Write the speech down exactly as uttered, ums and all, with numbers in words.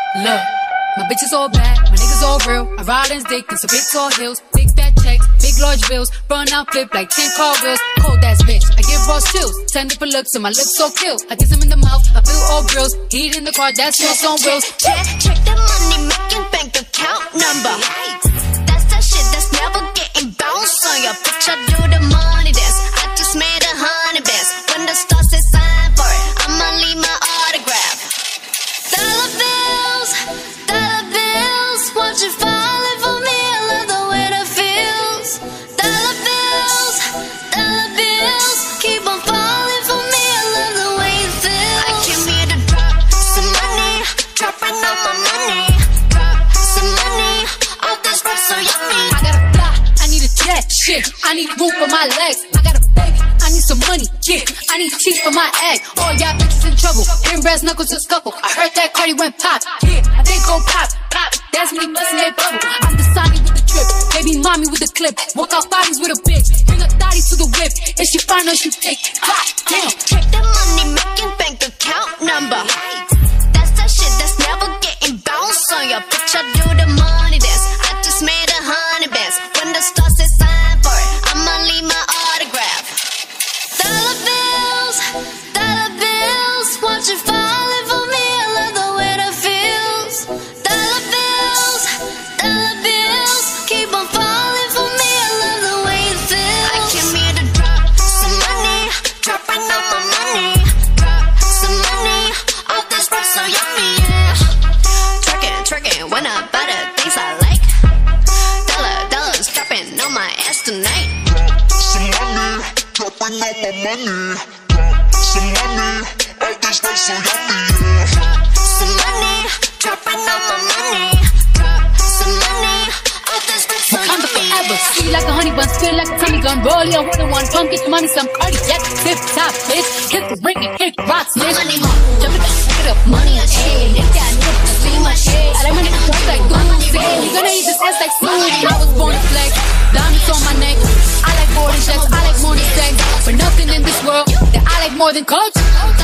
Look, my bitch is all bad, my niggas all real. I ride in dick in some big tall heels, big fat checks, big large bills, run out flip like ten car wheels. Cold ass bitch, I give raw chills, ten different looks and my lips so kill. I kiss him in the mouth, I feel all grills, heat in the car, that's what's on wheels. Check, check the money making bank account number. That's that shit that's never getting bounced on your bitch. I do the money dance, I just made a hundred bands. When the star says sign for it, I'ma leave my autograph. Dollar bills, dollar bills, won't you falling for me? I love the way that feels. Dollar bills, dollar bills, keep on falling for me. I love the way it feels. I came here to drop some money, dropping all my money. Drop some money, all this rap so yummy. I gotta fly, I need a jet, shit, I need room for my legs. I got a baby, I need some money, yeah, I need teeth for my egg. All y'all bitches in trouble, hearing brass knuckles to scuffle. I heard that Cardi went pop, yeah, I think gon' pop, pop. That's me bustin' that bubble. I'm the Sonny with the trip, baby mommy with the clip. Walk out bodies with a bitch, bring a thotty to the whip. If she find her, she take pop, damn. Check the money making bank account number. That's that shit that's never getting bounced on your bitch. I do the money dance, I just made a hundred bands. When the star says sign for it, I'ma leave my autograph. Dollar bills, dollar bills, won't you falling for me? I love the way that feels. Dollar bills, dollar bills, keep on falling for me. I love the way it feels. I came here to drop some money, dropping all my money. Drop some money, all this rap so yummy, yeah. Twerking, twerking, when I buy the things I like. Dollar, dollars dropping on my ass tonight. Some money, dropping all my money. Some money, all this rap so yummy, yeah. Drop some money, dropping all my money. Drop some money, all this rap so I'm the yummy, forever, yeah. sweet like a honey bun, spit like a Tommy gun. Roll your one on one, pump, get your mommy some cardiac. Tip top, bitch, hit the ring and kick rocks, bitch. Money, jump it, pick it up, money on shit. If that nigga see my shit, I like when niggas talk like Gucci. You gonna eat this ass like smoothie. I was born to flex, diamonds on my neck. I like boarding checks, I like more than sex. But nothing in this world that I like more than culture.